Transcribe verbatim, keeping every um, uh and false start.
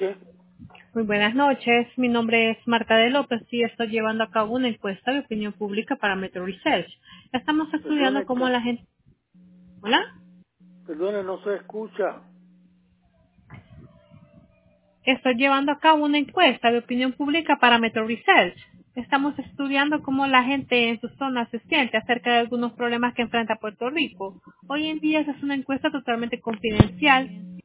noches. Muy buenas noches, mi nombre es Marta de López y estoy llevando a cabo una encuesta de opinión pública para Metro Research. Estamos estudiando Perdone, cómo ca- la gente... ¿Hola? perdone, no se escucha. Estoy llevando a cabo una encuesta de opinión pública para Metro Research. Estamos estudiando cómo la gente en su zona se siente acerca de algunos problemas que enfrenta Puerto Rico. Hoy en día esa es una encuesta totalmente confidencial